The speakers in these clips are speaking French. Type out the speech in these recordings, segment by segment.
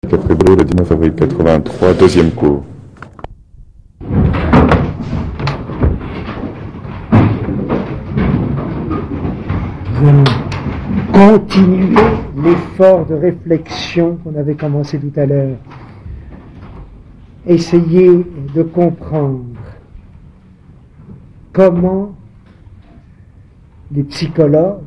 24 février, le 19 avril 83, deuxième cours. Nous allons continuer l'effort de réflexion qu'on avait commencé tout à l'heure. Essayer de comprendre comment les psychologues,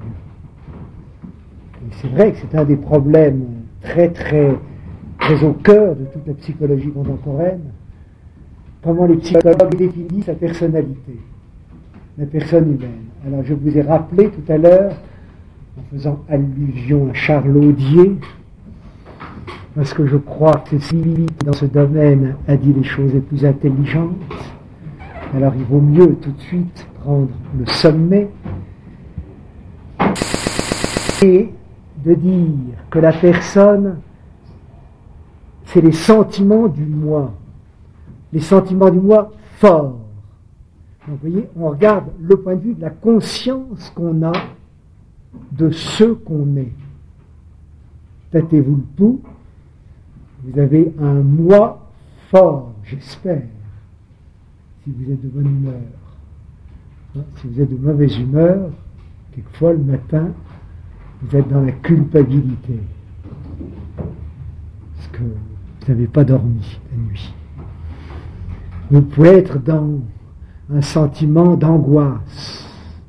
et c'est vrai que c'est un des problèmes très au cœur de toute la psychologie contemporaine, comment les psychologues définissent la personnalité, la personne humaine. Alors je vous ai rappelé tout à l'heure, en faisant allusion à Charles Audier, parce que je crois que c'est lui qui, dans ce domaine, a dit les choses les plus intelligentes. Alors il vaut mieux tout de suite prendre le sommet et de dire que la personne, c'est les sentiments du moi. Les sentiments du moi forts. Donc vous voyez, on regarde le point de vue de la conscience qu'on a de ce qu'on est. Tâtez-vous le pouls. Vous avez un moi fort, j'espère, si vous êtes de bonne humeur. Si vous êtes de mauvaise humeur, quelquefois le matin, vous êtes dans la culpabilité. Parce que vous n'avez pas dormi la nuit. Vous pouvez être dans un sentiment d'angoisse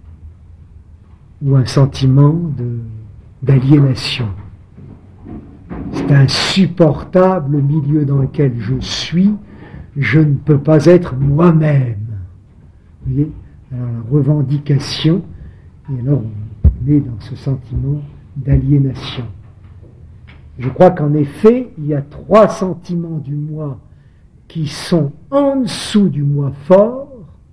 ou un sentiment d'aliénation. C'est insupportable le milieu dans lequel je suis, je ne peux pas être moi-même. Vous voyez, alors la revendication, et alors on est dans ce sentiment d'aliénation. Je crois qu'en effet, il y a 3 sentiments du moi qui sont en dessous du moi fort,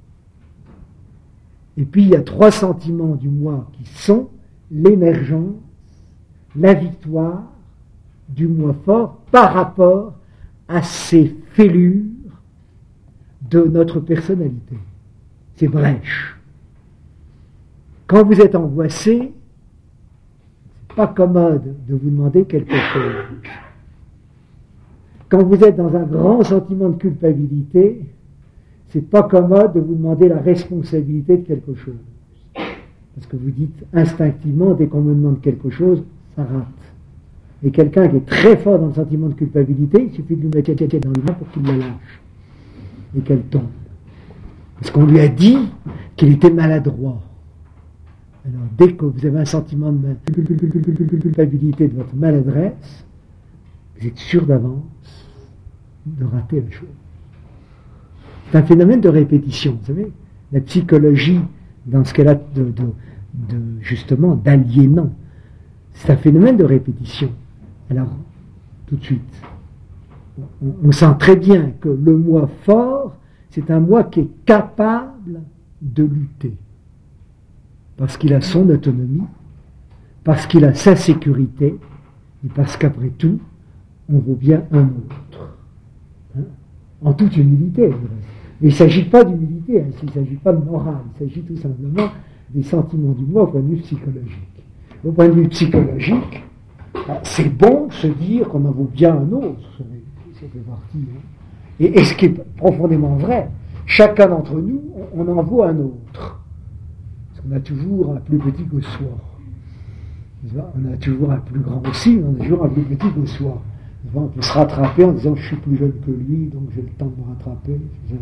et puis il y a 3 sentiments du moi qui sont l'émergence, la victoire du moi fort par rapport à ces fêlures de notre personnalité, ces brèches. Quand vous êtes angoissé, c'est pas commode de vous demander quelque chose. Quand vous êtes dans un grand sentiment de culpabilité, c'est pas commode de vous demander la responsabilité de quelque chose. Parce que vous dites instinctivement, dès qu'on me demande quelque chose, ça rate. Et quelqu'un qui est très fort dans le sentiment de culpabilité, il suffit de lui mettre la tête dans le vent pour qu'il la lâche. Et qu'elle tombe. Parce qu'on lui a dit qu'il était maladroit. Alors, dès que vous avez un sentiment de culpabilité de votre maladresse, vous êtes sûr d'avance de rater la chose. C'est un phénomène de répétition, vous savez. La psychologie, dans ce qu'elle a justement d'aliénant, c'est un phénomène de répétition. Alors, tout de suite, on sent très bien que le moi fort, c'est un moi qui est capable de lutter. Parce qu'il a son autonomie, parce qu'il a sa sécurité, et parce qu'après tout, on vaut bien un autre. Hein, en toute humilité. Mais il ne s'agit pas d'humilité, il ne s'agit pas de morale, il s'agit tout simplement des sentiments du moi au point de vue psychologique. Au point de vue psychologique, c'est bon de se dire qu'on en vaut bien un autre, ça fait partie. Hein. Et ce qui est profondément vrai, chacun d'entre nous, on en vaut un autre. Parce qu'on a toujours un plus petit que soi. On a toujours un plus grand aussi, mais on a toujours un plus petit que soi. On peut se rattraper en disant je suis plus jeune que lui, donc j'ai le temps de me rattraper.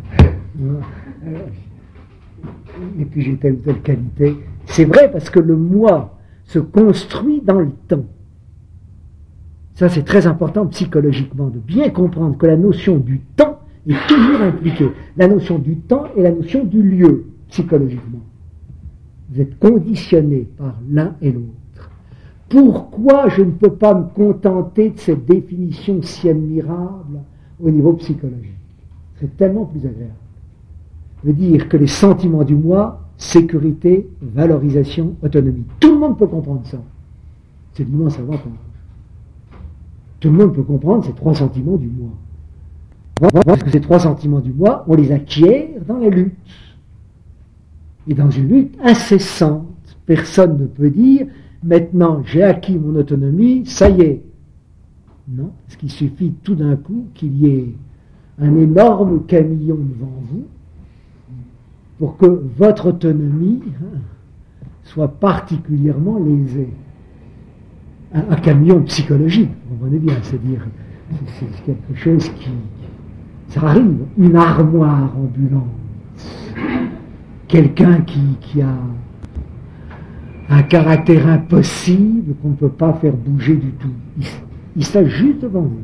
Et puis j'ai telle ou telle qualité. C'est vrai parce que le moi se construit dans le temps. Ça c'est très important psychologiquement, de bien comprendre que la notion du temps est toujours impliquée. La notion du temps et la notion du lieu, psychologiquement. Vous êtes conditionnés par l'un et l'autre. Pourquoi je ne peux pas me contenter de cette définition si admirable au niveau psychologique? C'est tellement plus agréable. De dire que les sentiments du moi, sécurité, valorisation, autonomie. Tout le monde peut comprendre ça. C'est l'immense avantage. Tout le monde peut comprendre ces 3 sentiments du moi. Parce que ces 3 sentiments du moi, on les acquiert dans la lutte. Et dans une lutte incessante. Personne ne peut dire, maintenant j'ai acquis mon autonomie, ça y est. Non, parce qu'il suffit tout d'un coup qu'il y ait un énorme camion devant vous pour que votre autonomie soit particulièrement lésée. Un camion psychologique, vous comprenez bien, c'est-à-dire c'est quelque chose qui... Ça arrive, une armoire ambulante, quelqu'un qui a un caractère impossible qu'on ne peut pas faire bouger du tout. Il está juste devant vous.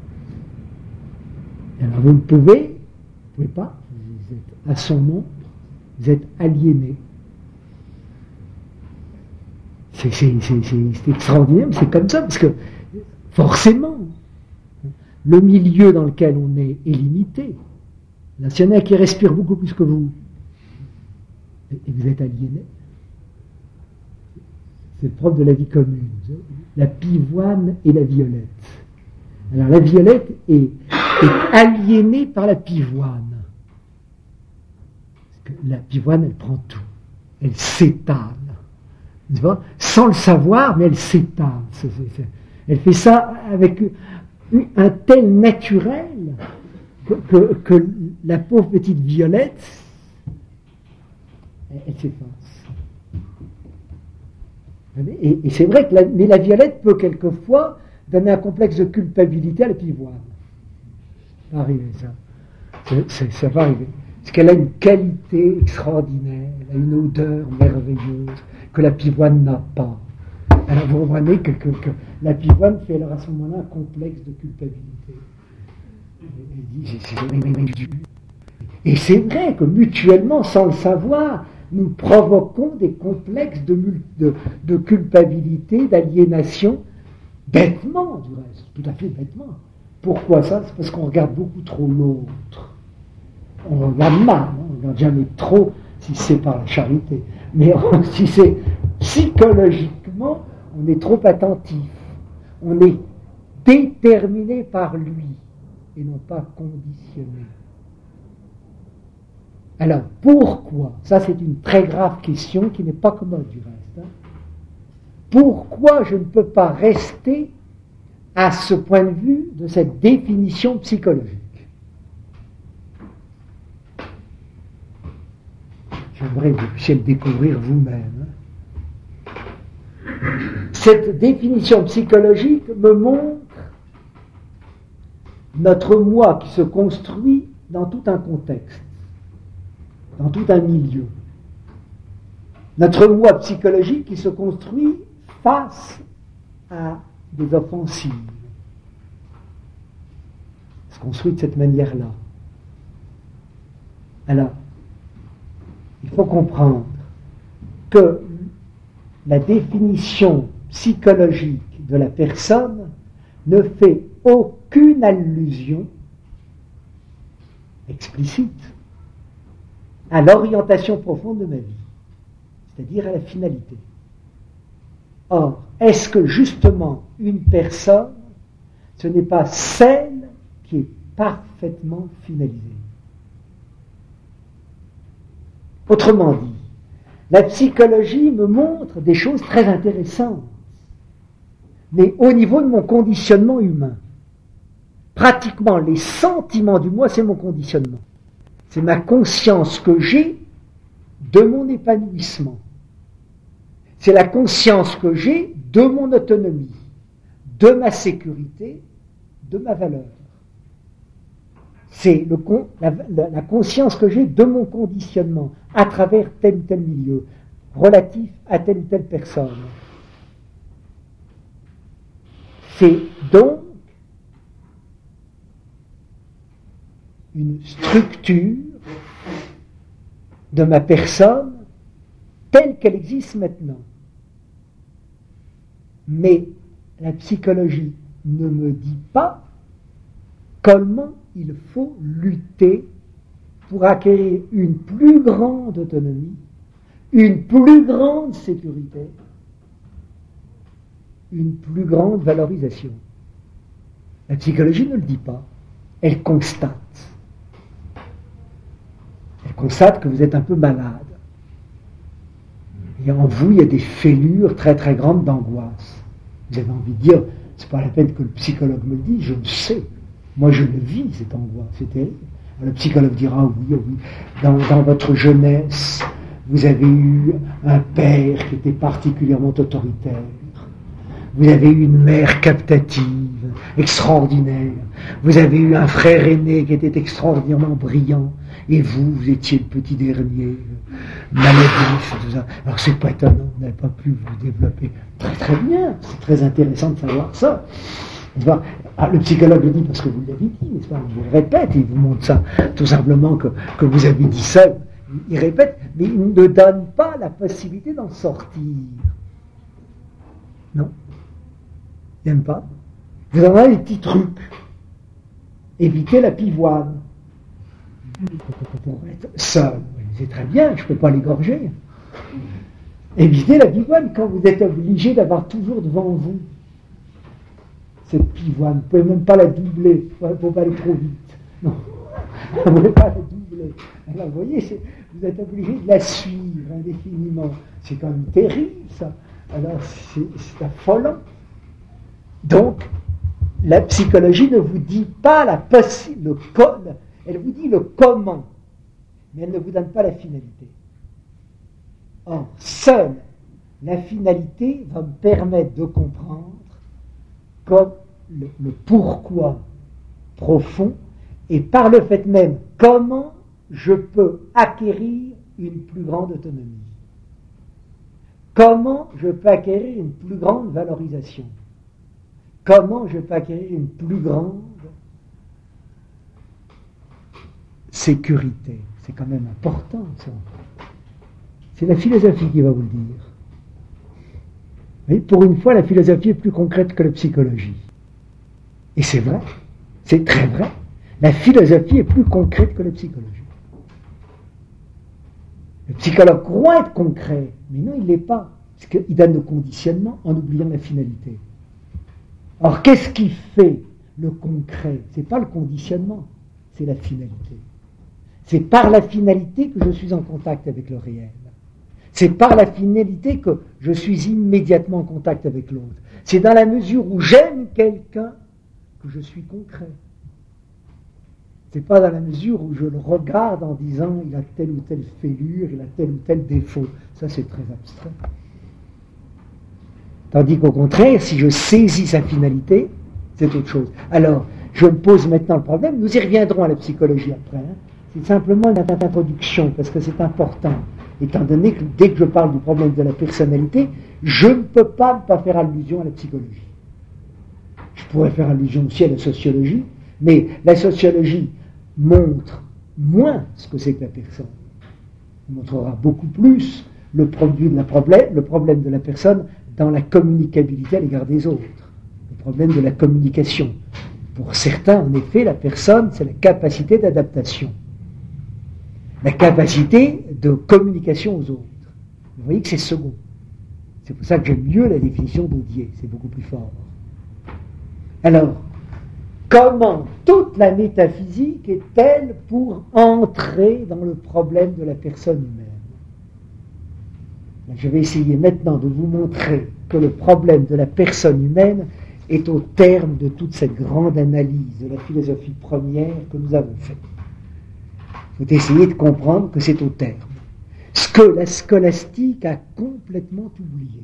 Et alors vous ne pouvez pas, vous êtes à son ombre, vous êtes aliéné. C'est extraordinaire, mais c'est comme ça, parce que forcément, le milieu dans lequel on est limité. Là, s'il y en a qui respire beaucoup plus que vous, et vous êtes aliéné, c'est le propre de la vie commune. La pivoine et la violette. Alors la violette est aliénée par la pivoine. Parce que la pivoine, elle prend tout. Elle s'étale. Tu vois, sans le savoir, mais elle s'étale. Elle fait ça avec un tel naturel que la pauvre petite Violette, elle s'efface. Et c'est vrai que la Violette peut quelquefois donner un complexe de culpabilité à la pivoine. Ça va arriver, ça. Ça va arriver. Parce qu'elle a une qualité extraordinaire, elle a une odeur merveilleuse que la pivoine n'a pas. Alors vous comprenez que la pivoine fait alors à ce moment-là un complexe de culpabilité. Et c'est vrai que mutuellement, sans le savoir, nous provoquons des complexes de culpabilité, d'aliénation, bêtement du reste, tout à fait bêtement. Pourquoi ça? C'est parce qu'on regarde beaucoup trop l'autre. On regarde mal, on ne regarde jamais trop si c'est par la charité. Mais si c'est psychologiquement, on est trop attentif. On est déterminé par lui et non pas conditionné. Alors, pourquoi? Ça, c'est une très grave question qui n'est pas commode du reste. Pourquoi je ne peux pas rester à ce point de vue de cette définition psychologique? J'aimerais que vous puissiez le découvrir vous-même. Cette définition psychologique me montre notre moi qui se construit dans tout un contexte, dans tout un milieu. Notre moi psychologique qui se construit face à des offensives. Il se construit de cette manière-là. Alors, il faut comprendre que la définition psychologique de la personne ne fait aucune allusion explicite à l'orientation profonde de ma vie, c'est-à-dire à la finalité. Or, est-ce que justement une personne, ce n'est pas celle qui est parfaitement finalisée? Autrement dit, la psychologie me montre des choses très intéressantes, mais au niveau de mon conditionnement humain. Pratiquement, les sentiments du moi, c'est mon conditionnement. C'est ma conscience que j'ai de mon épanouissement. C'est la conscience que j'ai de mon autonomie, de ma sécurité, de ma valeur. C'est la conscience que j'ai de mon conditionnement à travers tel ou tel milieu, relatif à telle ou telle personne. C'est donc une structure de ma personne telle qu'elle existe maintenant. Mais la psychologie ne me dit pas comment il faut lutter pour acquérir une plus grande autonomie, une plus grande sécurité, une plus grande valorisation. La psychologie ne le dit pas, elle constate. Elle constate que vous êtes un peu malade. Et en vous, il y a des fêlures très très grandes d'angoisse. Vous avez envie de dire, c'est pas la peine que le psychologue me le dise, je le sais. Moi, je le vis, cette angoisse, c'est terrible. Le psychologue dira, oui, oui, dans votre jeunesse, vous avez eu un père qui était particulièrement autoritaire. Vous avez eu une mère captative, extraordinaire. Vous avez eu un frère aîné qui était extraordinairement brillant. Et vous étiez le petit dernier, maladif, tout ça. Alors c'est pas étonnant, vous n'avez pas pu vous développer. Très très bien, c'est très intéressant de savoir ça. Le psychologue le dit parce que vous l'avez dit, n'est-ce pas? Il vous le répète, il vous montre ça, tout simplement que vous avez dit ça. Il répète, mais il ne donne pas la possibilité d'en sortir. Non. Il n'aime pas. Vous en avez des petits trucs. Évitez la pivoine. Pour être seul, c'est très bien, je ne peux pas l'égorger. Évitez la pivoine quand vous êtes obligé d'avoir toujours devant vous cette pivoine. Vous ne pouvez même pas la doubler, il ne faut pas aller trop vite. Non, vous ne pouvez pas la doubler. Alors vous voyez, vous êtes obligé de la suivre indéfiniment. C'est quand même terrible ça. Alors c'est affolant. Donc, la psychologie ne vous dit pas le code, elle vous dit le comment, mais elle ne vous donne pas la finalité. Or, seule la finalité va me permettre de comprendre comme le pourquoi profond, et par le fait même, comment je peux acquérir une plus grande autonomie. Comment je peux acquérir une plus grande valorisation. Comment je peux acquérir une plus grande sécurité. C'est quand même important, ça. C'est la philosophie qui va vous le dire. Mais pour une fois, la philosophie est plus concrète que la psychologie. Et c'est vrai, c'est très vrai. La philosophie est plus concrète que la psychologie. Le psychologue croit être concret, mais non, il ne l'est pas. Parce qu'il donne le conditionnement en oubliant la finalité. Alors, qu'est-ce qui fait le concret? Ce n'est pas le conditionnement, c'est la finalité. C'est par la finalité que je suis en contact avec le réel. C'est par la finalité que je suis immédiatement en contact avec l'autre. C'est dans la mesure où j'aime quelqu'un que je suis concret. C'est pas dans la mesure où je le regarde en disant il a telle ou telle fêlure, il a tel ou tel défaut. Ça, c'est très abstrait. Tandis qu'au contraire, si je saisis sa finalité, c'est autre chose. Alors, je me pose maintenant le problème, nous y reviendrons à la psychologie après, hein. C'est simplement une introduction, parce que c'est important, étant donné que dès que je parle du problème de la personnalité, je ne peux pas ne pas faire allusion à la psychologie. Je pourrais faire allusion aussi à la sociologie, mais la sociologie montre moins ce que c'est que la personne. Elle montrera beaucoup plus le problème de la personne dans la communicabilité à l'égard des autres, le problème de la communication. Pour certains, en effet, la personne, c'est la capacité d'adaptation, la capacité de communication aux autres. Vous voyez que c'est second. C'est pour ça que j'aime mieux la définition d'Audier, c'est beaucoup plus fort. Alors, comment toute la métaphysique est-elle pour entrer dans le problème de la personne humaine? Je vais essayer maintenant de vous montrer que le problème de la personne humaine est au terme de toute cette grande analyse de la philosophie première que nous avons faite. Il faut essayer de comprendre que c'est au terme. Ce que la scolastique a complètement oublié.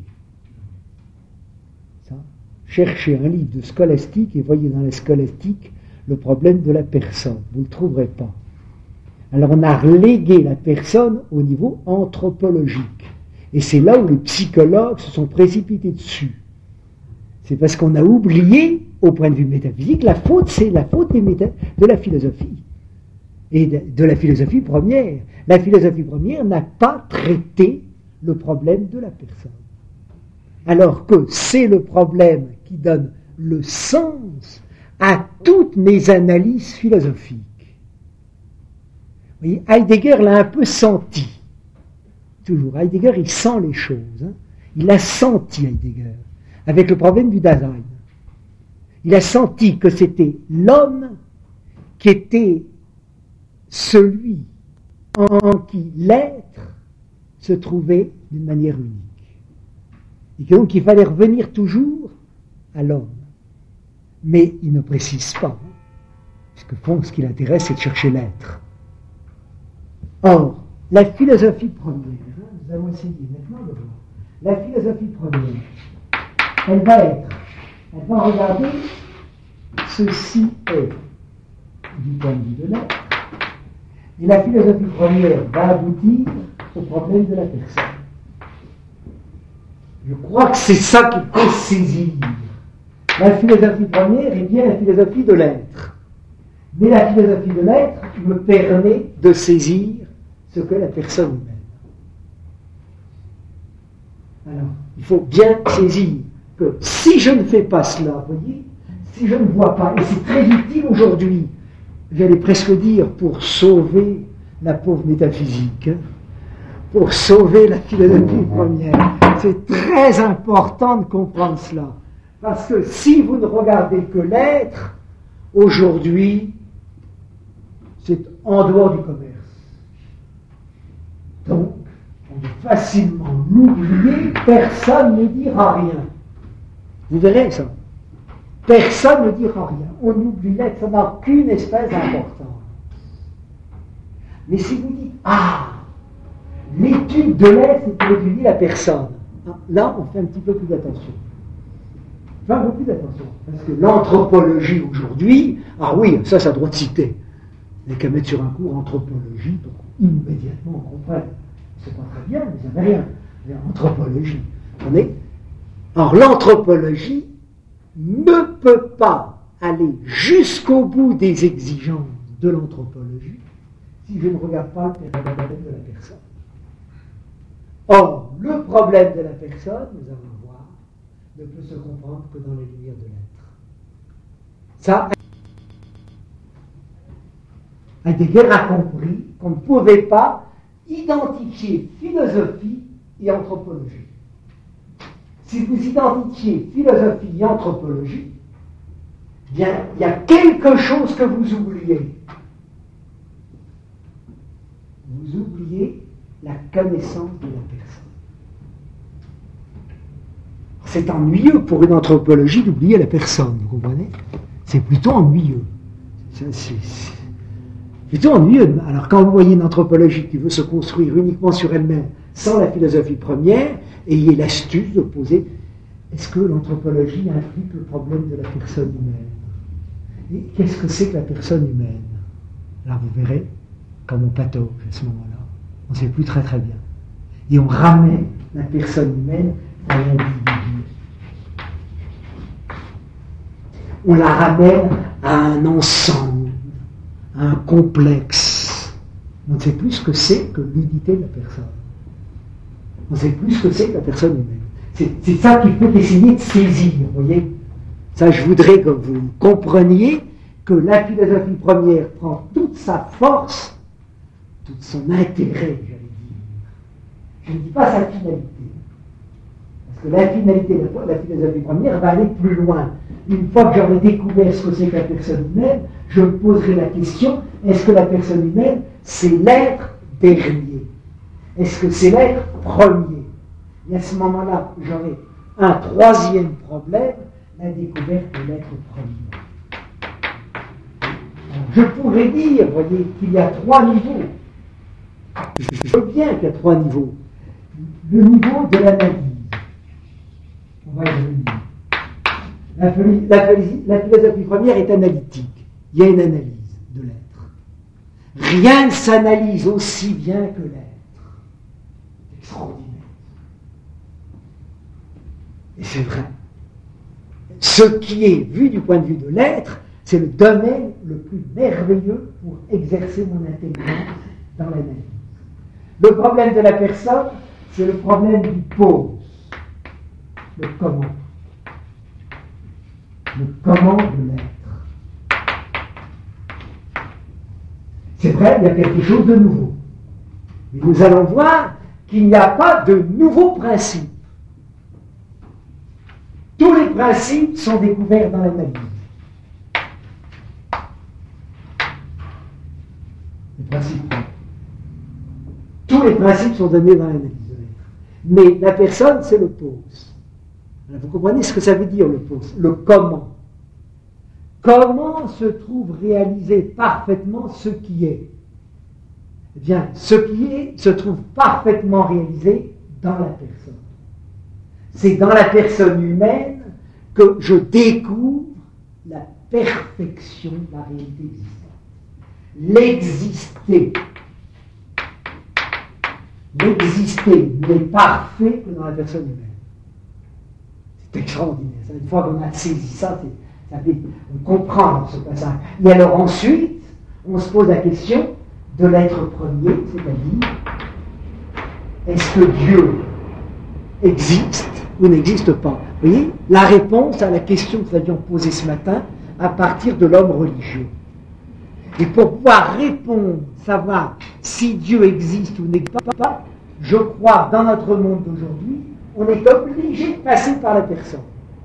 Ça, cherchez un livre de scolastique et voyez dans la scolastique le problème de la personne. Vous ne le trouverez pas. Alors on a relégué la personne au niveau anthropologique. Et c'est là où les psychologues se sont précipités dessus. C'est parce qu'on a oublié, au point de vue métaphysique, la faute, c'est la faute de la philosophie. Et de la philosophie première. La philosophie première n'a pas traité le problème de la personne. Alors que c'est le problème qui donne le sens à toutes mes analyses philosophiques. Vous voyez, Heidegger l'a un peu senti. Toujours. Heidegger, il sent les choses. Hein. Il a senti, Heidegger, avec le problème du Dasein. Il a senti que c'était l'homme qui était celui en qui l'être se trouvait d'une manière unique. Et que donc il fallait revenir toujours à l'homme. Mais il ne précise pas, puisque fond, ce qui l'intéresse, c'est de chercher l'être. Or, la philosophie première, nous allons essayer maintenant de voir, la philosophie première, elle va regarder ceci est du point de vue de l'être, et la philosophie première va aboutir au problème de la personne. Je crois que c'est ça qu'il faut saisir. La philosophie première est bien la philosophie de l'être. Mais la philosophie de l'être me permet de saisir ce que la personne humaine. Alors, il faut bien saisir que si je ne fais pas cela, vous voyez, si je ne vois pas, et c'est très utile aujourd'hui, j'allais presque dire pour sauver la pauvre métaphysique, pour sauver la philosophie première, c'est très important de comprendre cela. Parce que si vous ne regardez que l'être, aujourd'hui, c'est en dehors du commerce. Donc, on peut facilement l'oublier, personne ne dira rien. Vous verrez ça. Personne ne dira rien. On oublie l'être, ça n'a aucune espèce d'importance. Mais si vous dites, l'étude de l'être, c'est pour étudier la personne. Là, on fait un petit peu plus d'attention. Enfin, un peu plus d'attention. Parce que l'anthropologie aujourd'hui, oui, ça doit te citer. Il n'y a qu'à mettre sur un cours anthropologie pour immédiatement on comprenne. C'est pas très bien, mais ça n'a rien. Anthropologie. Alors, l'anthropologie ne peut pas aller jusqu'au bout des exigences de l'anthropologie si je ne regarde pas le problème de la personne. Or, le problème de la personne, nous allons voir, ne peut se comprendre que dans les lumières de l'être. Ça, Heidegger a compris qu'on ne pouvait pas identifier philosophie et anthropologie. Si vous identifiez philosophie et anthropologie, bien, il y a quelque chose que vous oubliez. Vous oubliez la connaissance de la personne. C'est ennuyeux pour une anthropologie d'oublier la personne, vous comprenez? C'est plutôt ennuyeux. C'est plutôt ennuyeux. Alors quand vous voyez une anthropologie qui veut se construire uniquement sur elle-même, sans la philosophie première, ayez l'astuce de poser, est-ce que l'anthropologie implique le problème de la personne humaine? Et qu'est-ce que c'est que la personne humaine? Alors vous verrez, comme on patauge à ce moment-là, on ne sait plus très très bien. Et on ramène la personne humaine à l'individu. On la ramène à un ensemble, à un complexe. On ne sait plus ce que c'est que l'unité de la personne. On ne sait plus ce que c'est que la personne humaine. C'est ça qu'il faut essayer de saisir, vous voyez. Ça, je voudrais que vous compreniez que la philosophie première prend toute sa force, tout son intérêt, j'allais dire. Je ne dis pas sa finalité. Parce que la finalité de la philosophie première va aller plus loin. Une fois que j'aurai découvert ce que c'est que la personne humaine, je me poserai la question, est-ce que la personne humaine, c'est l'être dernier? Est-ce que c'est l'être premier? Et à ce moment-là, j'aurai un troisième problème, la découverte de l'être premier. Alors, je pourrais dire, voyez, qu'il y a trois niveaux. Je veux bien qu'il y a trois niveaux. Le niveau de l'analyse. On va y revenir. La philosophie première est analytique. Il y a une analyse de l'être. Rien ne s'analyse aussi bien que l'être. C'est extraordinaire. Et c'est vrai. Ce qui est vu du point de vue de l'être, c'est le domaine le plus merveilleux pour exercer mon intelligence dans l'analyse. Le problème de la personne, c'est le problème du pose. Le comment. Le comment de l'être. C'est vrai, il y a quelque chose de nouveau. Mais nous allons voir qu'il n'y a pas de nouveaux principes. Tous les principes sont découverts dans l'analyse. Les principes. Tous les principes sont donnés dans l'analyse de l'être. Mais la personne, c'est le pose. Alors vous comprenez ce que ça veut dire, le pose, le comment. comment se trouve réalisé parfaitement ce qui est? Eh bien, ce qui est se trouve parfaitement réalisé dans la personne. C'est dans la personne humaine que je découvre la perfection de la réalité existante. L'exister n'est parfait que dans la personne humaine. C'est extraordinaire. Une fois qu'on a saisi ça, on comprend ce passage. Et alors ensuite, on se pose la question de l'être premier, c'est-à-dire, est-ce que Dieu existe ou n'existe pas? Vous voyez, la réponse à la question que nous avions posée ce matin à partir de l'homme religieux. Et pour pouvoir répondre, savoir si Dieu existe ou n'existe pas, je crois, dans notre monde d'aujourd'hui, on est obligé de passer par la personne.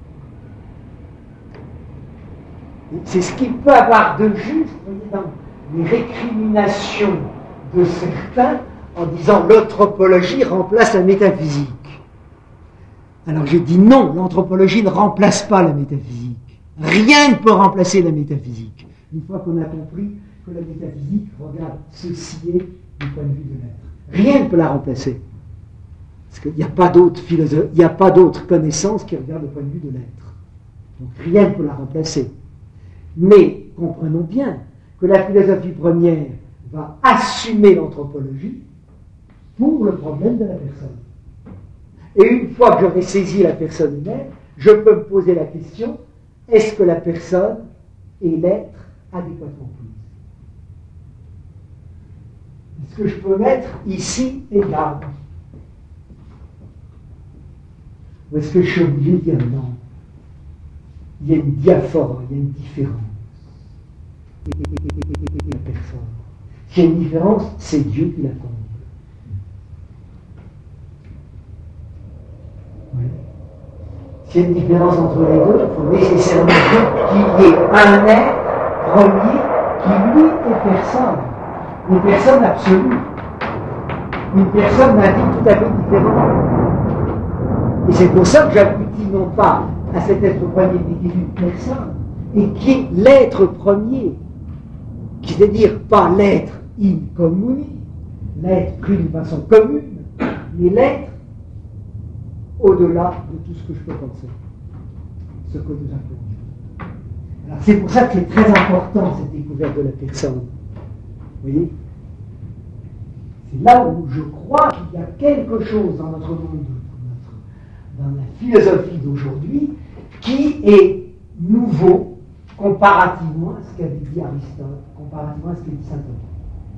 C'est ce qu'il peut avoir de juste, vous voyez, dans les récriminations de certains en disant l'anthropologie remplace la métaphysique. Alors je dis non, l'anthropologie ne remplace pas la métaphysique. Rien ne peut remplacer la métaphysique. Une fois qu'on a compris que la métaphysique regarde ceci est du point de vue de l'être. Rien ne peut la remplacer. Parce qu'il n'y a pas d'autre philosophie, il n'y a pas d'autre connaissance qui regarde le point de vue de l'être. Donc rien ne peut la remplacer. Mais comprenons bien que la philosophie première va assumer l'anthropologie pour le problème de la personne. Et une fois que j'aurai saisi la personne humaine, je peux me poser la question, est-ce que la personne est l'être adéquatement prise? Est-ce que je peux mettre ici égal? Ou est-ce que je suis obligé de dire non? Il y a une diaphore, il y a une différence. Et la personne. S'il y a une différence, c'est Dieu qui la comble. Oui. S'il y a une différence entre les deux, il faut nécessairement qu'il y ait un être premier qui, lui, est personne. Une personne absolue. Une personne d'un type tout à fait différent. Et c'est pour ça que j'aboutis non pas à cet être premier, mais qui est une personne, et qui est l'être premier, c'est-à-dire pas l'être in communi, l'être pris d'une façon commune, mais l'être au-delà de tout ce que je peux penser, ce que nous appelons. Alors c'est pour ça que c'est très important cette découverte de la personne. Vous voyez? C'est là où je crois qu'il y a quelque chose dans notre monde, dans la philosophie d'aujourd'hui, qui est nouveau comparativement à ce qu'avait dit Aristote, comparativement à ce qu'avait dit saint Thomas.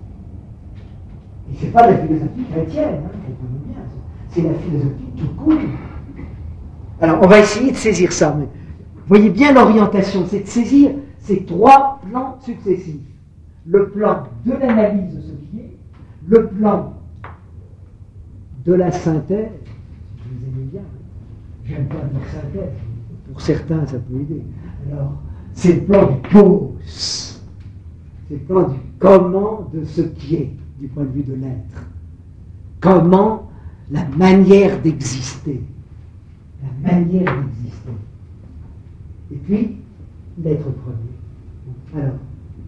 Et ce n'est pas la philosophie chrétienne, comprenez bien, c'est la philosophie tout court. Alors, on va essayer de saisir ça, mais vous voyez bien l'orientation, c'est de saisir ces trois plans successifs. Le plan de l'analyse de ce qui est, le plan de la synthèse, je vous aimez bien, j'aime pas dire synthèse, pour certains ça peut aider. Alors, c'est le plan du cause, c'est le plan du comment de ce qui est, du point de vue de l'être. Comment la manière d'exister. La manière d'exister. Et puis, l'être premier. Alors,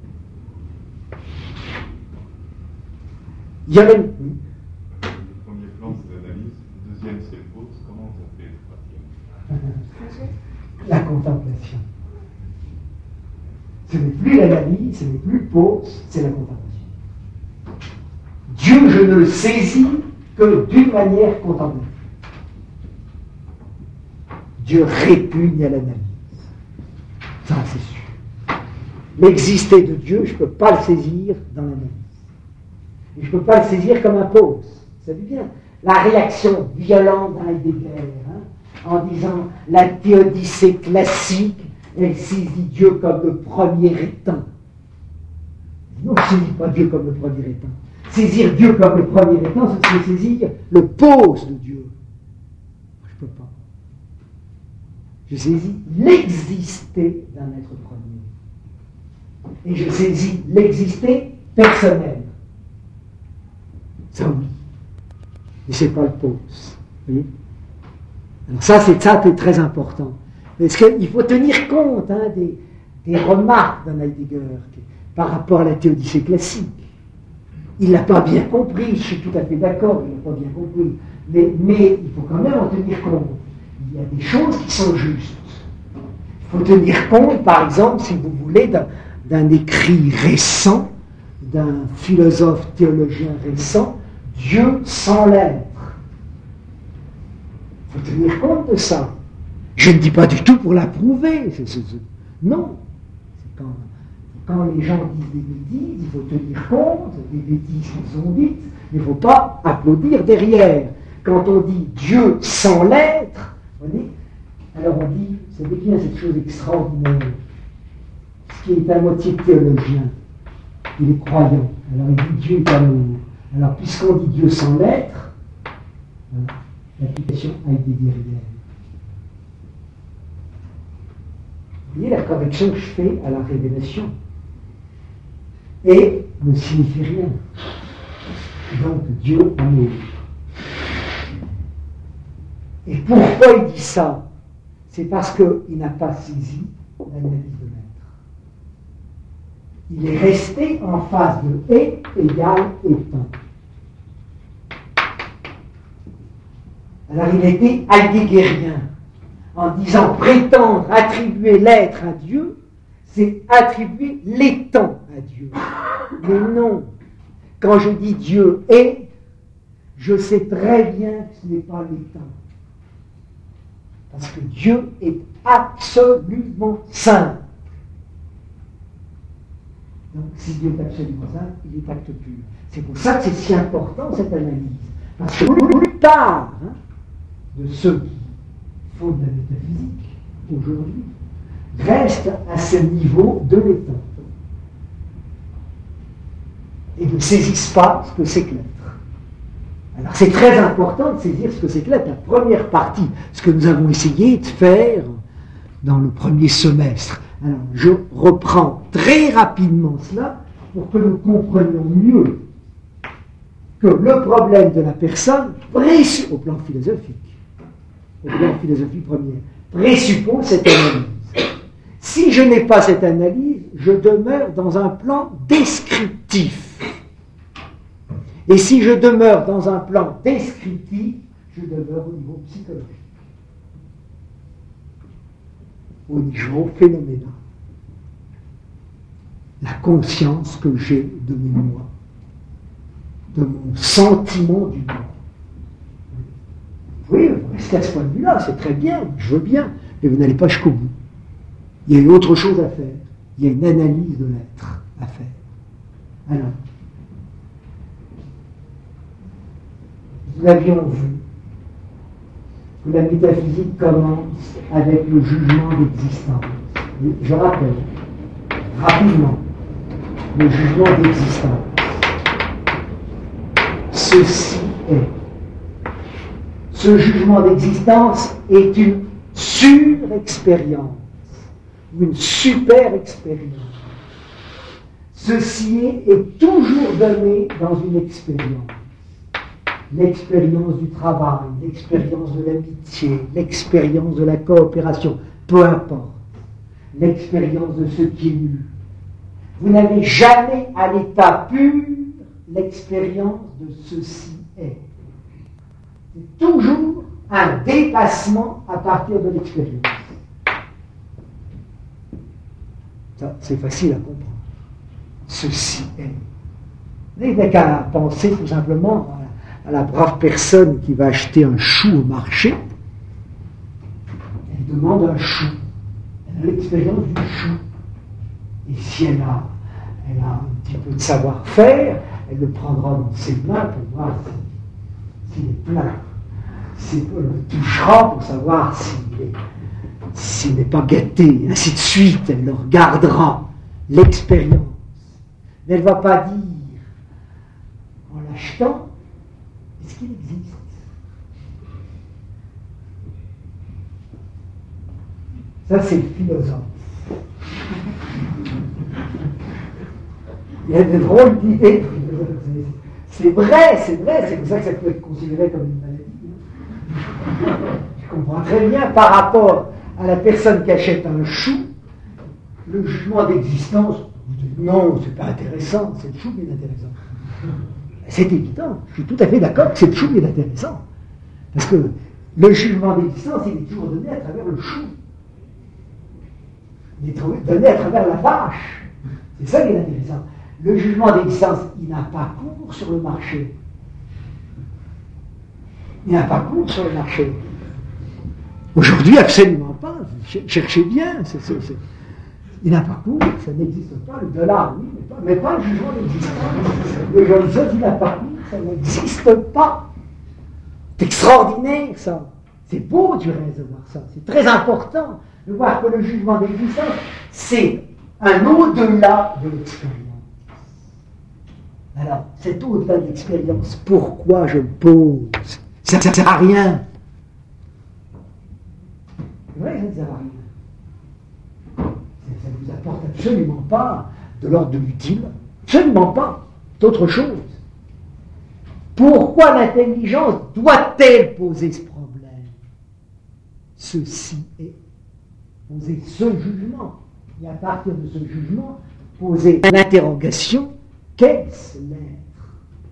il y avait... Oui. Le premier plan, c'est l'analyse. Le deuxième, c'est le pause. Comment vous appelez le troisième? La contemplation. Ce n'est plus l'analyse, ce n'est plus le pause, c'est la contemplation. Dieu, je ne le saisis que d'une manière contemplative. Dieu répugne à l'analyse. Ça, c'est sûr. L'exister de Dieu, je ne peux pas le saisir dans l'analyse. Et je ne peux pas le saisir comme un pause. Vous savez bien, la réaction violente d'Heidegger, en disant la théodicée classique, elle saisit Dieu comme le premier étant. Non, je ne saisis pas Dieu comme le premier étant. Saisir Dieu comme le premier étant, c'est saisir le pose de Dieu. Je ne peux pas. Je saisis l'exister d'un être premier. Et je saisis l'exister personnel. Ça oui. Mais ce n'est pas le pose. Vous voyez? Alors ça, c'est très important. Parce qu'il faut tenir compte des remarques d'un Heidegger par rapport à la théodicée classique. Il ne l'a pas bien compris, je suis tout à fait d'accord, il ne l'a pas bien compris. Mais il faut quand même en tenir compte. Il y a des choses qui sont justes. Il faut tenir compte, par exemple, si vous voulez, d'un écrit récent, d'un philosophe théologien récent, Dieu sans l'être. Il faut tenir compte de ça. Je ne dis pas du tout pour l'approuver. Non. C'est quand les gens disent des bêtises, il faut tenir compte des bêtises qu'ils ont dites, mais il ne faut pas applaudir derrière. Quand on dit Dieu sans l'être, vous voyez, alors on dit, ça devient cette chose extraordinaire. Ce qui est à moitié théologien, il est croyant. Alors il dit Dieu est amour. Alors puisqu'on dit Dieu sans l'être, voilà, l'application heideggerienne. Vous voyez la correction que je fais à la révélation. Et ne signifie rien. Donc Dieu amour. Et pourquoi il dit ça? C'est parce qu'il n'a pas saisi l'analyse de l'être. Il est resté en phase de et égale étant. Alors il était heideggerien en disant prétendre attribuer l'être à Dieu, c'est attribuer l'étant à Dieu. Mais non, quand je dis Dieu est, je sais très bien que ce n'est pas l'étant. Parce que Dieu est absolument saint. Donc si Dieu est absolument saint, il est acte pur. C'est pour ça que c'est si important cette analyse. Parce que la plupart de ceux qui font de la métaphysique aujourd'hui restent à ce niveau de l'état. Et ne saisissent pas ce que c'est que l'être. Alors c'est très important de saisir ce que c'est que l'être. La première partie, ce que nous avons essayé de faire dans le premier semestre. Alors je reprends très rapidement cela pour que nous comprenions mieux que le problème de la personne, au plan philosophique première, présuppose cette analyse. Si je n'ai pas cette analyse, je demeure dans un plan descriptif. Et si je demeure dans un plan descriptif, je demeure au niveau psychologique, au niveau phénoménal. La conscience que j'ai de mes moi, de mon sentiment du moi. Oui, vous restez à ce point de vue-là, c'est très bien, je veux bien, mais vous n'allez pas jusqu'au bout. Il y a une autre chose à faire. Il y a une analyse de l'être à faire. Alors, nous avions vu que la métaphysique commence avec le jugement d'existence. Je rappelle, rapidement, le jugement d'existence. Ceci est. Ce jugement d'existence est une surexpérience, une super expérience. Ceci est toujours donné dans une expérience. L'expérience du travail, l'expérience de l'amitié, l'expérience de la coopération, peu importe. L'expérience de ce qui est nu. Vous n'avez jamais à l'état pur l'expérience de ceci est. C'est toujours un dépassement à partir de l'expérience. Ça, c'est facile à comprendre. Ceci est. Vous n'avez qu'à penser tout simplement à la brave personne qui va acheter un chou au marché. Elle demande un chou. Elle a l'expérience du chou. Et si elle a un petit peu de savoir-faire, elle le prendra dans ses mains pour voir s'il est plein. Elle le touchera pour savoir s'il n'est pas gâté, ainsi de suite. Elle le regardera. L'expérience. Mais elle ne va pas dire, en l'achetant, est-ce qu'il existe? Ça, c'est le philosophe. Il y a des drôles d'idées. C'est vrai, c'est pour ça que ça peut être considéré comme une maladie. Je comprends très bien, par rapport à la personne qui achète un chou, le jugement d'existence, vous dites non, c'est pas intéressant, c'est le chou qui est intéressant. C'est évident, je suis tout à fait d'accord que c'est le chou qui est intéressant. Parce que le jugement d'existence, il est toujours donné à travers le chou. Il est donné à travers la vache. C'est ça qui est intéressant. Le jugement d'existence, il n'a pas cours sur le marché. Il n'a pas cours sur le marché. Aujourd'hui, absolument pas. Cherchez bien. Il n'a pas cours, ça n'existe pas. Le dollar, oui, mais pas le jugement d'existence. Le jugement d'existence, il n'a pas cours, ça n'existe pas. C'est extraordinaire, ça. C'est beau, du reste, de voir ça. C'est très important de voir que le jugement d'existence, c'est un au-delà de l'expérience. Alors, cet au-delà de l'expérience, pourquoi je le pose? Ça ne sert à rien. C'est vrai que ça ne sert à rien. Ça ne vous apporte absolument pas de l'ordre de l'utile, absolument pas d'autre chose. Pourquoi l'intelligence doit-elle poser ce problème? Ceci est poser ce jugement. Et à partir de ce jugement, poser l'interrogation, qu'est-ce l'être?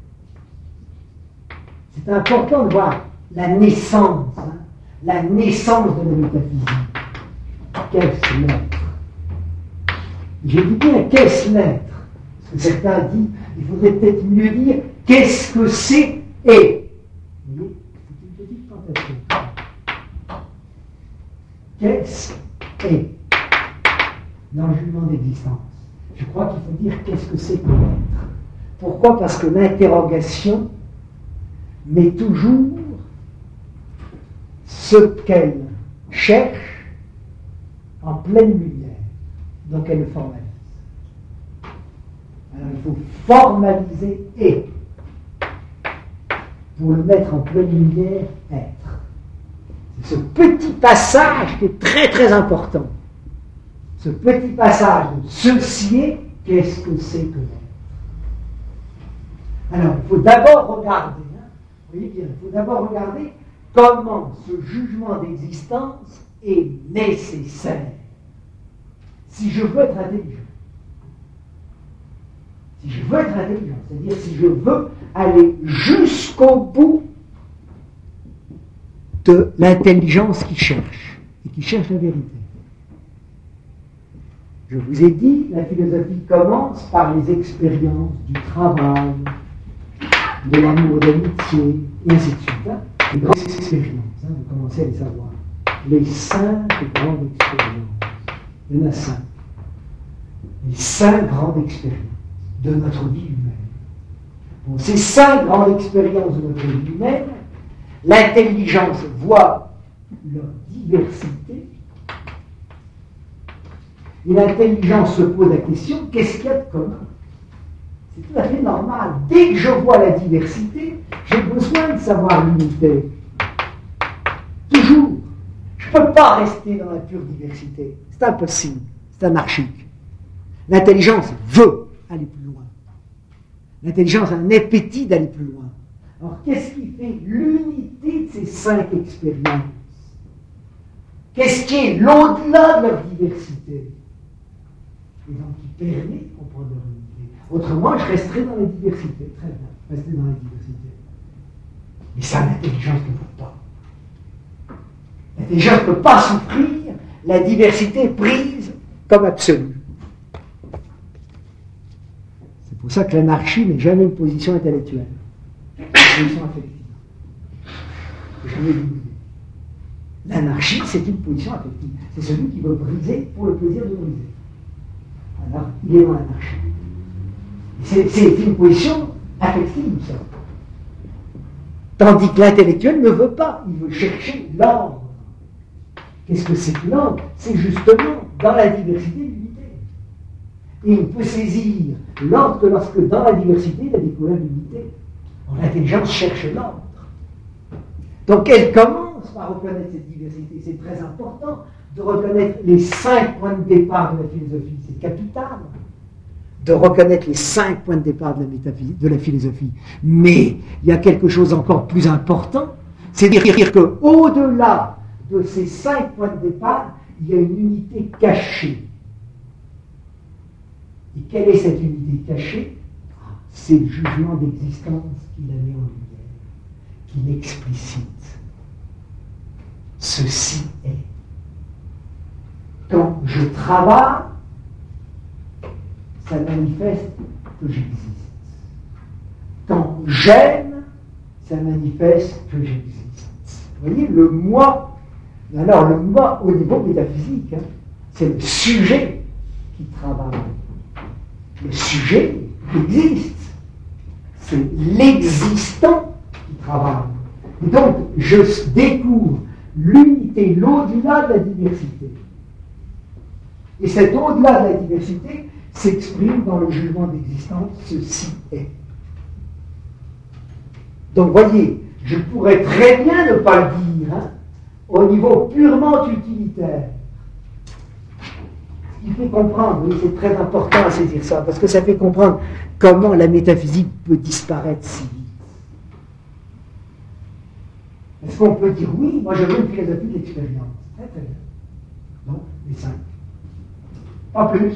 C'est important de voir la naissance, la naissance de la métaphysique. Qu'est-ce l'être? J'ai dit bien qu'est-ce l'être? Parce que certains disent, il faudrait peut-être mieux dire qu'est-ce que c'est et. Vous voyez, c'est une petite tentation. Qu'est-ce est dans le jugement d'existence? Je crois qu'il faut dire qu'est-ce que c'est que l'être. Pourquoi? Parce que l'interrogation met toujours ce qu'elle cherche en pleine lumière. Donc elle le formalise. Alors il faut formaliser et pour le mettre en pleine lumière, être. C'est ce petit passage qui est très très important. Ce petit passage de ceci est, qu'est-ce que c'est que l'être? Alors il faut d'abord regarder, vous voyez bien, il faut d'abord regarder comment ce jugement d'existence est nécessaire. Si je veux être intelligent, c'est-à-dire si je veux aller jusqu'au bout de l'intelligence qui cherche, et qui cherche la vérité. Je vous ai dit, la philosophie commence par les expériences du travail, de l'amour, de l'amitié, et ainsi de suite. Les grandes expériences, vous commencez à les savoir. Les 5 grandes expériences. Il y en a 5. Les 5 grandes expériences de notre vie humaine. Bon, ces 5 grandes expériences de notre vie humaine, l'intelligence voit leur diversité, et l'intelligence se pose la question, qu'est-ce qu'il y a de commun? C'est tout à fait normal. Dès que je vois la diversité, j'ai besoin de savoir l'unité. Toujours. Je ne peux pas rester dans la pure diversité. C'est impossible. C'est anarchique. L'intelligence veut aller plus loin. L'intelligence a un appétit d'aller plus loin. Alors, qu'est-ce qui fait l'unité de ces 5 expériences? Qu'est-ce qui est l'au-delà de leur diversité? Et donc, qui permet de comprendre leur unité. Autrement, je resterai dans la diversité. Très bien, rester dans la diversité. Mais ça, l'intelligence ne peut pas. L'intelligence ne peut pas souffrir la diversité prise comme absolue. C'est pour ça que l'anarchie n'est jamais une position intellectuelle. C'est une position affective. Jamais divisée. L'anarchie, c'est une position affective. C'est celui qui veut briser pour le plaisir de briser. Alors, il est dans l'anarchie. C'est une position affective, ça. Tandis que l'intellectuel ne veut pas. Il veut chercher l'ordre. Qu'est-ce que c'est que l'ordre? C'est justement dans la diversité l'unité. Et il peut saisir l'ordre que lorsque dans la diversité, il a découvert l'unité. L'intelligence cherche l'ordre. Donc elle commence par reconnaître cette diversité. C'est très important de reconnaître les 5 points de départ de la philosophie. C'est capital de reconnaître les 5 points de départ de la philosophie. Mais il y a quelque chose encore plus important, c'est de dire qu'au-delà de ces 5 points de départ, il y a une unité cachée. Et quelle est cette unité cachée? C'est le jugement d'existence qui la met en lumière, qui l'explicite. Ceci est. Quand je travaille, ça manifeste que j'existe. Quand j'aime, ça manifeste que j'existe. Vous voyez, le moi, alors le moi au niveau métaphysique, hein, c'est le sujet qui travaille. Le sujet existe. C'est l'existant qui travaille. Et donc, je découvre l'unité, l'au-delà de la diversité. Et cet au-delà de la diversité s'exprime dans le jugement d'existence, ceci est. Donc, voyez, je pourrais très bien ne pas le dire, hein, au niveau purement utilitaire. Ce qui fait comprendre, oui, c'est très important à saisir ça, parce que ça fait comprendre comment la métaphysique peut disparaître si vite. Est-ce qu'on peut dire, oui, moi je veux une philosophie de l'expérience? Très très bien. Non, mais simple. Pas plus.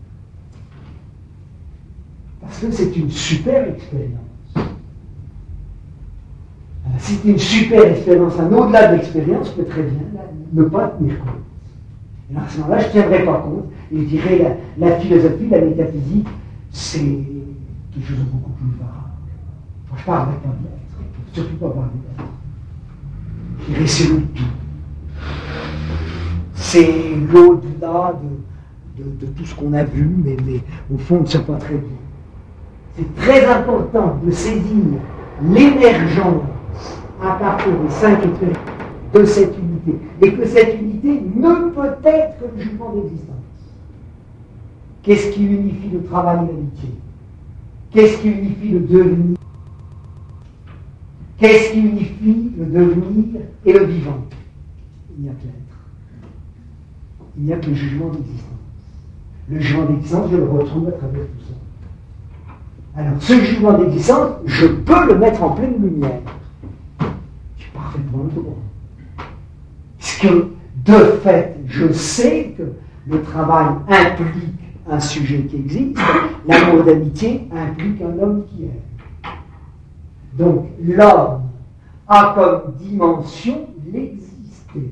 Parce que c'est une super expérience. Alors, si c'est une super expérience, un au-delà de l'expérience, je peux très bien ne pas tenir compte. Et à ce moment-là, je ne tiendrai pas compte, et je dirais la philosophie, la métaphysique, c'est quelque chose de beaucoup plus vague. Moi, je parle avec un être, surtout pas parler d'être. Je dirais c'est le tout. C'est l'au-delà de tout ce qu'on a vu, mais au fond, on ne sait pas très bien. C'est très important de saisir l'émergence à partir des 5 expériences de cette unité, et que cette unité ne peut être que le jugement d'existence. Qu'est-ce qui unifie le travail et l'amitié? Qu'est-ce qui unifie le devenir? Qu'est-ce qui unifie le devenir et le vivant? Il n'y a que l'être. Il n'y a que le jugement d'existence. Le jugement d'existence, je le retrouve à travers tout ça. Alors, ce jugement d'existence, je peux le mettre en pleine lumière. J'ai parfaitement le droit. Puisque, de fait, je sais que le travail implique un sujet qui existe, l'amour d'amitié implique un homme qui aime. Donc, l'homme a comme dimension l'exister.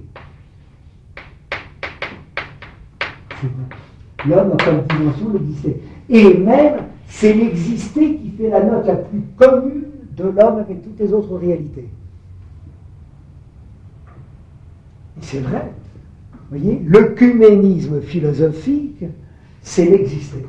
C'est vrai. L'homme a comme dimension l'exister. Et même, c'est l'exister qui fait la note la plus commune de l'homme avec toutes les autres réalités. Et c'est vrai. Vous voyez, l'œcuménisme philosophique, c'est l'exister.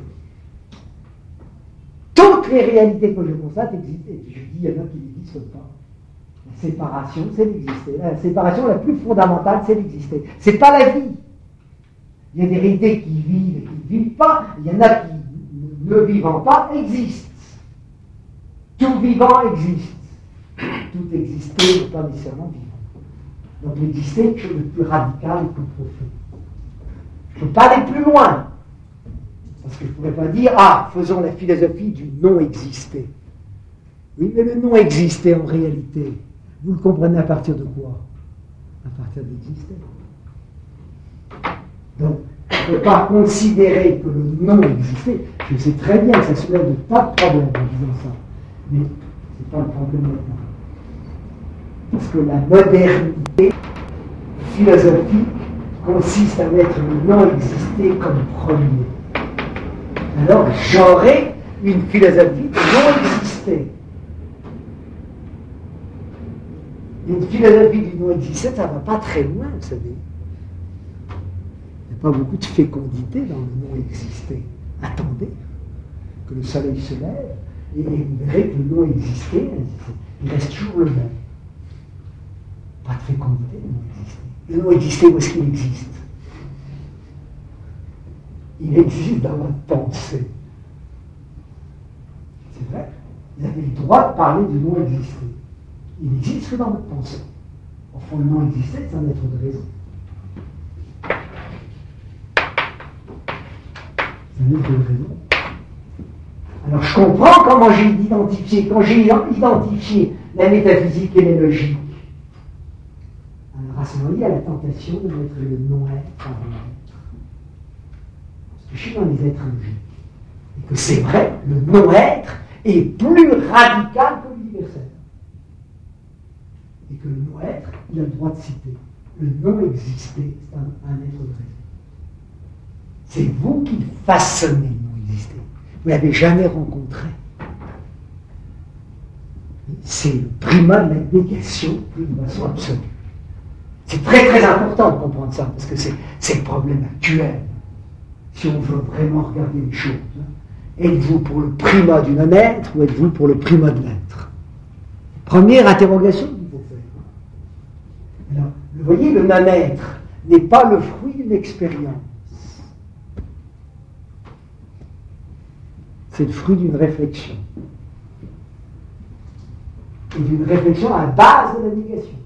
Toutes les réalités que je constate existent. Et je dis, il y en a qui n'existent pas. La séparation, c'est l'exister. La séparation la plus fondamentale, c'est l'exister. C'est pas la vie. Il y a des réalités qui vivent et qui ne vivent pas. Il y en a qui, ne vivant pas, existent. Tout vivant existe. Tout exister n'est pas nécessairement vivant. Donc l'exister est quelque chose de plus radical et plus profond. Je ne peux pas aller plus loin. Parce que je ne pourrais pas dire, faisons la philosophie du non-exister. Oui, mais le non-exister en réalité, vous le comprenez à partir de quoi? À partir d'exister. Donc, on ne peut pas considérer que le non-exister, je sais très bien que ça soulève de tas de problèmes en disant ça, mais ce n'est pas le problème maintenant. Parce que la modernité philosophique consiste à mettre le non-exister comme premier. Alors j'aurai une philosophie de non-exister. Une philosophie du non-exister, ça ne va pas très loin, vous savez. Il n'y a pas beaucoup de fécondité dans le non-exister. Attendez que le soleil se lève et vous verrez que le non-exister, il reste toujours le même. Pas de fécondité, le non-exister. Le non-exister, où est-ce qu'il existe? Il existe dans votre pensée. C'est vrai. Vous avez le droit de parler du non-exister. Il n'existe que dans votre pensée. Au fond, le non-exister, c'est un être de raison. C'est un être de raison. Alors, je comprends comment j'ai identifié. Quand j'ai identifié la métaphysique et la logique, alors à ce moment-là, il y a la tentation de mettre le non-être avant l'être. Parce que je suis dans les êtres logiques. Et que c'est vrai, le non-être est plus radical que l'universel. Et que le non-être, il a le droit de citer. Le non-exister, c'est un être de raison. C'est vous qui façonnez le non-exister. Vous ne l'avez jamais rencontré. C'est le primat de la négation d'une façon absolue. C'est très très important de comprendre ça, parce que c'est le problème actuel. Si on veut vraiment regarder les choses, êtes-vous pour le primat du non-être ou êtes-vous pour le primat de l'être? Première interrogation qu'il faut faire. Alors, vous voyez, le non-être n'est pas le fruit d'une expérience. C'est le fruit d'une réflexion. Et d'une réflexion à la base de la négation.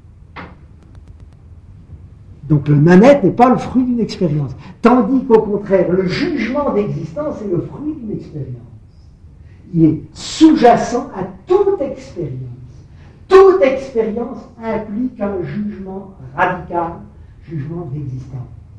Donc le non-être n'est pas le fruit d'une expérience. Tandis qu'au contraire, le jugement d'existence est le fruit d'une expérience. Il est sous-jacent à toute expérience. Toute expérience implique un jugement radical, jugement d'existence.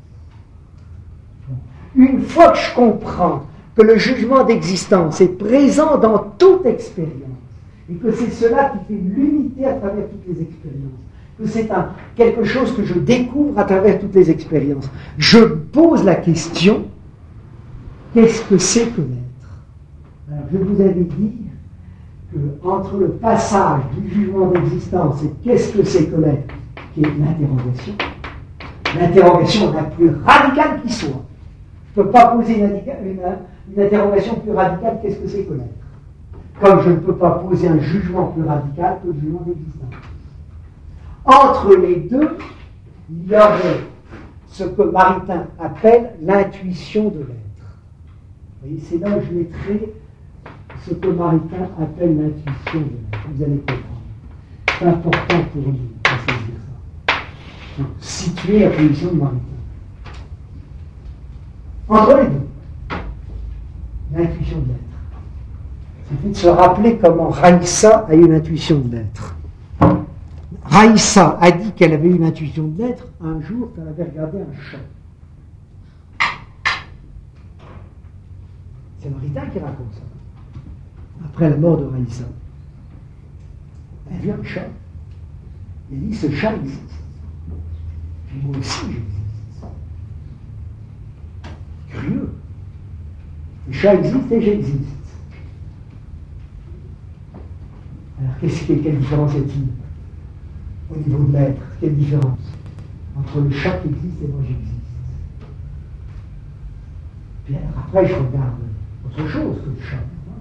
Une fois que je comprends que le jugement d'existence est présent dans toute expérience, et que c'est cela qui fait l'unité à travers toutes les expériences, que c'est quelque chose que je découvre à travers toutes les expériences. Je pose la question, qu'est-ce que c'est que l'être? Alors, je vous avais dit que entre le passage du jugement d'existence et qu'est-ce que c'est que l'être, qui est l'interrogation la plus radicale qui soit. Je ne peux pas poser une interrogation plus radicale, qu'est-ce que c'est que l'être? Comme je ne peux pas poser un jugement plus radical que le jugement d'existence. Entre les deux, il y aurait ce que Maritain appelle l'intuition de l'être. Vous voyez, c'est là où je mettrai ce que Maritain appelle l'intuition de l'être. Vous allez comprendre. C'est important pour nous de saisir ça. Donc, situer la position de Maritain. Entre les deux, l'intuition de l'être. C'est de se rappeler comment Raïssa a eu une intuition de l'être. Raïssa a dit qu'elle avait une intuition de l'être un jour qu'elle avait regardé un chat. C'est Maritain qui raconte ça. Après la mort de Raïssa, elle a vu un chat. Elle dit, ce chat existe. Puis moi aussi j'existe. Curieux. Le chat existe et j'existe. Alors quelle différence est-il au niveau de l'être? Quelle différence entre le chat qui existe et moi j'existe? Puis après je regarde autre chose que le chat.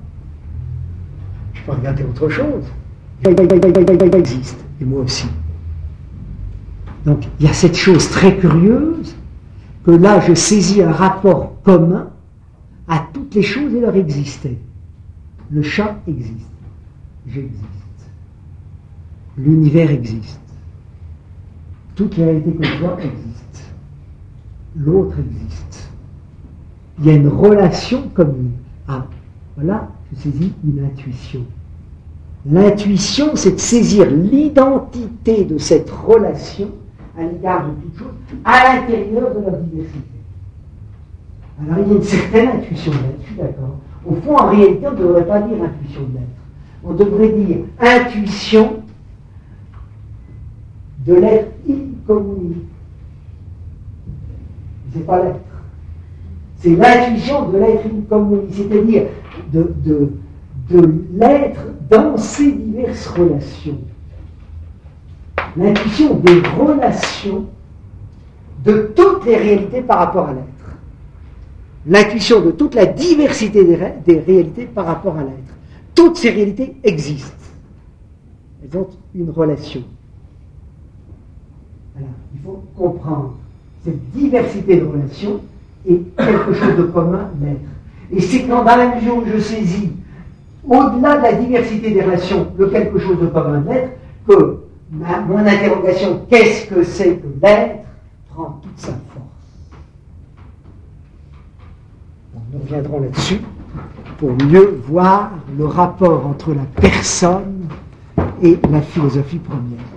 Je peux regarder autre chose. Il existe, et moi aussi. Donc il y a cette chose très curieuse que là je saisis un rapport commun à toutes les choses et leur exister. Le chat existe. J'existe. L'univers existe. Toute la réalité que je vois existe. L'autre existe. Il y a une relation commune. Ah, voilà, je saisis une intuition. L'intuition, c'est de saisir l'identité de cette relation à l'égard de toute chose, à l'intérieur de leur diversité. Alors il y a une certaine intuition de l'être, je suis d'accord. Au fond, en réalité, on ne devrait pas dire intuition de l'être. On devrait dire intuition de l'être incommunié. C'est pas l'être. C'est l'intuition de l'être incommunié, c'est-à-dire de l'être dans ses diverses relations. L'intuition des relations de toutes les réalités par rapport à l'être. L'intuition de toute la diversité des réalités par rapport à l'être. Toutes ces réalités existent. Elles ont une relation. Alors, il faut comprendre cette diversité de relations et quelque chose de commun, l'être. Et c'est quand, dans la mesure où je saisis, au-delà de la diversité des relations, le quelque chose de commun de l'être, que mon interrogation, qu'est-ce que c'est que l'être, prend toute sa force. Nous reviendrons là-dessus pour mieux voir le rapport entre la personne et la philosophie première.